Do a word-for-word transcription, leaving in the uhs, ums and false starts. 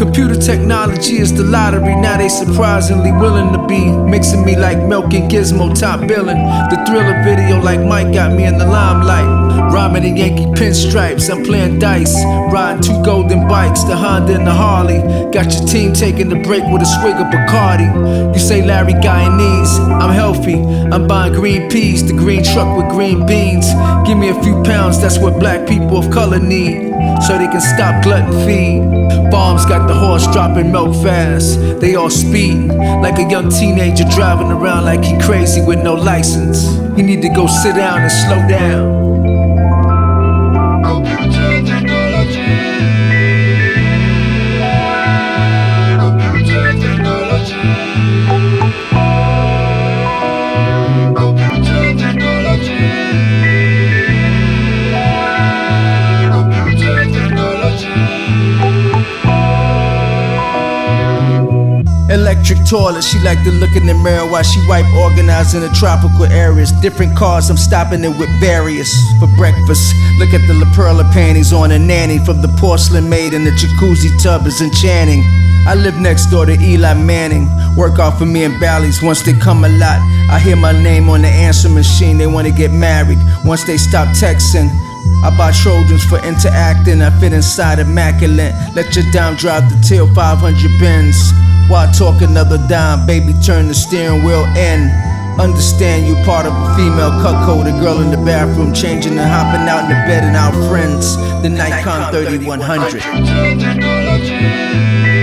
Computer technology is the lottery. Now they surprisingly willing to be mixing me like milk and Gizmo, top billing. The Thriller video like Mike got me in the limelight. Rhyming in Yankee pinstripes, I'm playing dice. Riding two golden bikes, the Honda and the Harley. Got your team taking the break with a swig of Bacardi. You say Larry Guyanese, I'm healthy. I'm buying green peas, the green truck with green beans. Give me a few pounds, that's what black people of color need, so they can stop glutton feed. Bombs got the horse dropping milk fast. They all speeding like a young teenager driving around like he crazy with no license. He need to go sit down and slow down. Electric toilet, she like to look in the mirror while she wipe organized in the tropical areas. Different cars, I'm stopping it with various. For breakfast, look at the La Perla panties on a nanny. From the porcelain maid in the jacuzzi tub is enchanting. I live next door to Eli Manning. Work off of me and Bally's once they come a lot. I hear my name on the answer machine, they wanna get married. Once they stop texting, I buy Trojans for interacting. I fit inside immaculate. Let your dime drive the till five hundred Benz. Why talk another dime, baby, turn the steering wheel in. Understand you part of a female cuckold, a girl in the bathroom changing and hopping out in the bed and our friends. The Nikon thirty-one hundred.